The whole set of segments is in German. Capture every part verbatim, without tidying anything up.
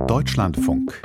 Deutschlandfunk.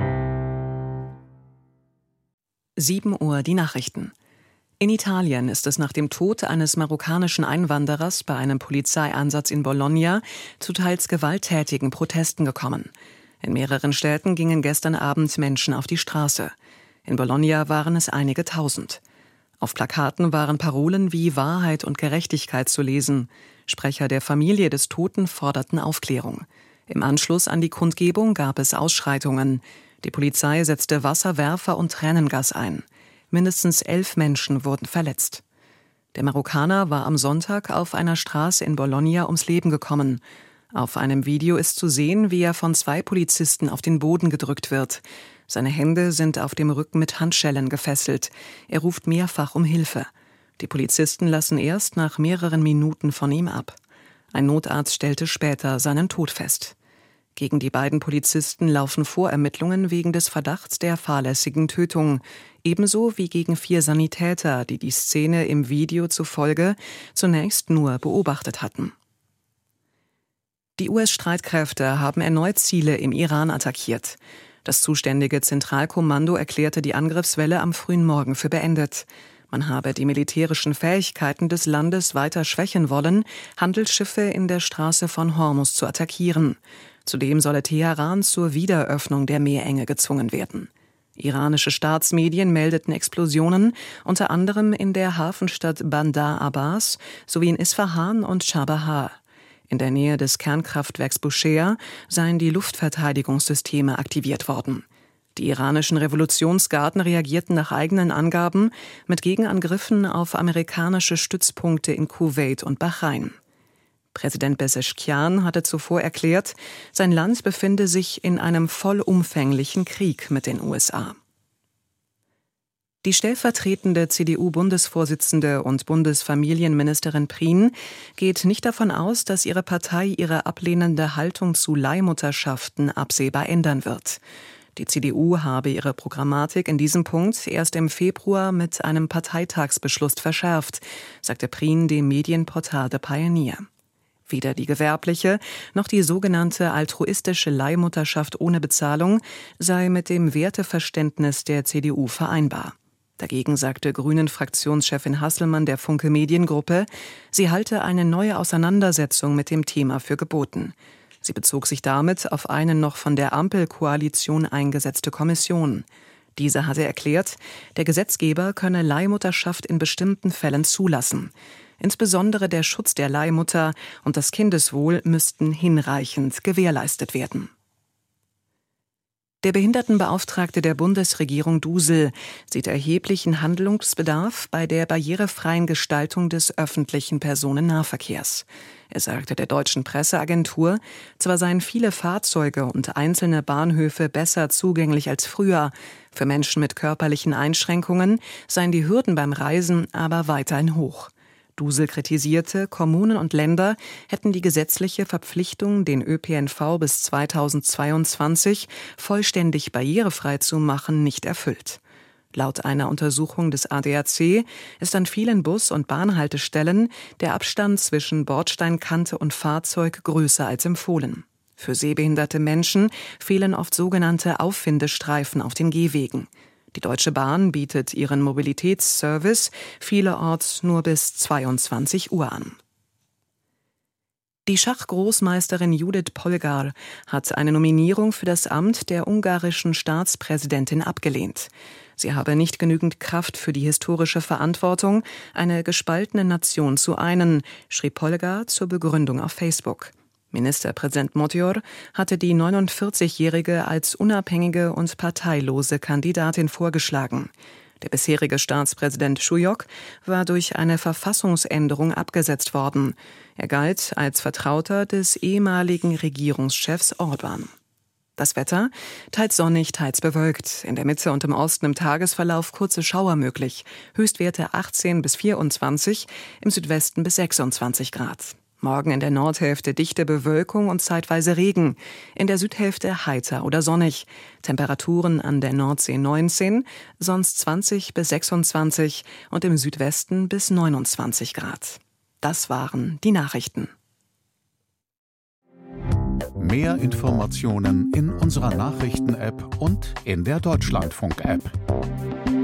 sieben Uhr die Nachrichten. In Italien ist es nach dem Tod eines marokkanischen Einwanderers bei einem Polizeieinsatz in Bologna zu teils gewalttätigen Protesten gekommen. In mehreren Städten gingen gestern Abend Menschen auf die Straße. In Bologna waren es einige Tausend. Auf Plakaten waren Parolen wie Wahrheit und Gerechtigkeit zu lesen. Sprecher der Familie des Toten forderten Aufklärung. Im Anschluss an die Kundgebung gab es Ausschreitungen. Die Polizei setzte Wasserwerfer und Tränengas ein. Mindestens elf Menschen wurden verletzt. Der Marokkaner war am Sonntag auf einer Straße in Bologna ums Leben gekommen. Auf einem Video ist zu sehen, wie er von zwei Polizisten auf den Boden gedrückt wird. Seine Hände sind auf dem Rücken mit Handschellen gefesselt. Er ruft mehrfach um Hilfe. Die Polizisten lassen erst nach mehreren Minuten von ihm ab. Ein Notarzt stellte später seinen Tod fest. Gegen die beiden Polizisten laufen Vorermittlungen wegen des Verdachts der fahrlässigen Tötung, ebenso wie gegen vier Sanitäter, die die Szene im Video zufolge zunächst nur beobachtet hatten. Die U S-Streitkräfte haben erneut Ziele im Iran attackiert. Das zuständige Zentralkommando erklärte die Angriffswelle am frühen Morgen für beendet. Man habe die militärischen Fähigkeiten des Landes weiter schwächen wollen, Handelsschiffe in der Straße von Hormuz zu attackieren. Zudem solle Teheran zur Wiederöffnung der Meerenge gezwungen werden. Iranische Staatsmedien meldeten Explosionen, unter anderem in der Hafenstadt Bandar Abbas sowie in Isfahan und Chabahar. In der Nähe des Kernkraftwerks Bushehr seien die Luftverteidigungssysteme aktiviert worden. Die iranischen Revolutionsgarden reagierten nach eigenen Angaben mit Gegenangriffen auf amerikanische Stützpunkte in Kuwait und Bahrain. Präsident Pezeshkian hatte zuvor erklärt, sein Land befinde sich in einem vollumfänglichen Krieg mit den U S A. Die stellvertretende C D U-Bundesvorsitzende und Bundesfamilienministerin Prien geht nicht davon aus, dass ihre Partei ihre ablehnende Haltung zu Leihmutterschaften absehbar ändern wird. Die C D U habe ihre Programmatik in diesem Punkt erst im Februar mit einem Parteitagsbeschluss verschärft, sagte Prien dem Medienportal The Pioneer. Weder die gewerbliche noch die sogenannte altruistische Leihmutterschaft ohne Bezahlung sei mit dem Werteverständnis der C D U vereinbar. Dagegen sagte Grünen-Fraktionschefin Hasselmann der Funke Mediengruppe, sie halte eine neue Auseinandersetzung mit dem Thema für geboten. Sie bezog sich damit auf eine noch von der Ampelkoalition eingesetzte Kommission. Diese hatte erklärt, der Gesetzgeber könne Leihmutterschaft in bestimmten Fällen zulassen. Insbesondere der Schutz der Leihmutter und das Kindeswohl müssten hinreichend gewährleistet werden. Der Behindertenbeauftragte der Bundesregierung Dusel sieht erheblichen Handlungsbedarf bei der barrierefreien Gestaltung des öffentlichen Personennahverkehrs. Er sagte der deutschen Presseagentur, zwar seien viele Fahrzeuge und einzelne Bahnhöfe besser zugänglich als früher, für Menschen mit körperlichen Einschränkungen seien die Hürden beim Reisen aber weiterhin hoch. Dusel kritisierte, Kommunen und Länder hätten die gesetzliche Verpflichtung, den Ö P N V bis zweitausendzweiundzwanzig vollständig barrierefrei zu machen, nicht erfüllt. Laut einer Untersuchung des A D A C ist an vielen Bus- und Bahnhaltestellen der Abstand zwischen Bordsteinkante und Fahrzeug größer als empfohlen. Für sehbehinderte Menschen fehlen oft sogenannte Auffindestreifen auf den Gehwegen. Die Deutsche Bahn bietet ihren Mobilitätsservice vielerorts nur bis zweiundzwanzig Uhr an. Die Schachgroßmeisterin Judith Polgar hat eine Nominierung für das Amt der ungarischen Staatspräsidentin abgelehnt. Sie habe nicht genügend Kraft für die historische Verantwortung, eine gespaltene Nation zu einen, schrieb Polgar zur Begründung auf Facebook. Ministerpräsident Magyar hatte die neunundvierzigjährige als unabhängige und parteilose Kandidatin vorgeschlagen. Der bisherige Staatspräsident Schujok war durch eine Verfassungsänderung abgesetzt worden. Er galt als Vertrauter des ehemaligen Regierungschefs Orbán. Das Wetter? Teils sonnig, teils bewölkt. In der Mitte und im Osten im Tagesverlauf kurze Schauer möglich. Höchstwerte achtzehn bis vierundzwanzig, im Südwesten bis sechsundzwanzig Grad. Morgen in der Nordhälfte dichte Bewölkung und zeitweise Regen. In der Südhälfte heiter oder sonnig. Temperaturen an der Nordsee neunzehn, sonst zwanzig bis sechsundzwanzig und im Südwesten bis neunundzwanzig Grad. Das waren die Nachrichten. Mehr Informationen in unserer Nachrichten-App und in der Deutschlandfunk-App.